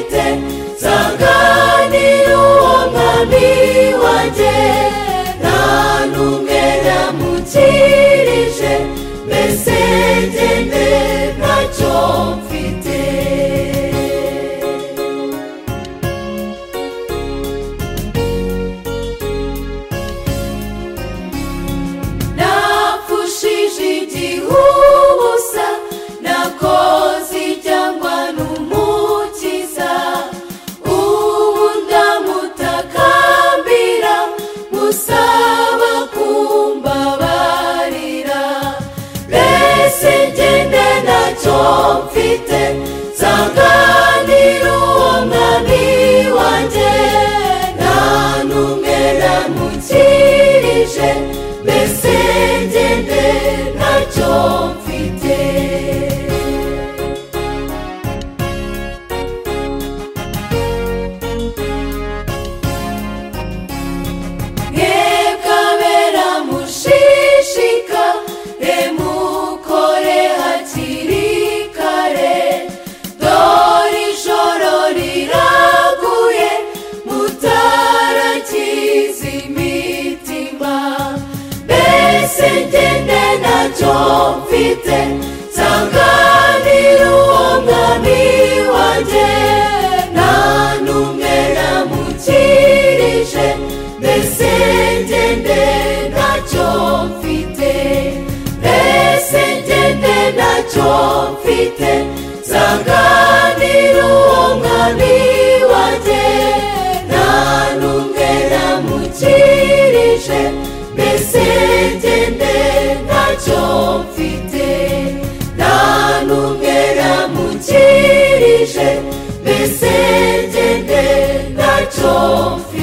mfite nsanganira uwo mwami wanjye nta n'umwe namukirije mbese ngende ntacyo mfite napfushije igihubusa nakoze icyangwa n'umukiza ubu ndamutakambira musaba kumbabarira mbese ngende ntacyo mfite nsanganira uwo mwami wanjye nta n'umwe namukirije mbese ngende ntacyo mfite mwekabera mushishika remukore hakiri kare dore ijoro riraguye mutarakiza imitima mbese ngende ntacyo mfite nsanganira uwo mwami wanjye nta n'umwe namukirije mbese ngende ntacyo mfite mbese ngende ntacyo mfite nsanganira uwo mwami wanjye nta n'umwe namukirije mbese ngende ntacyo mfite nta n'umwe namukirije mbese ngende ntacyo mfite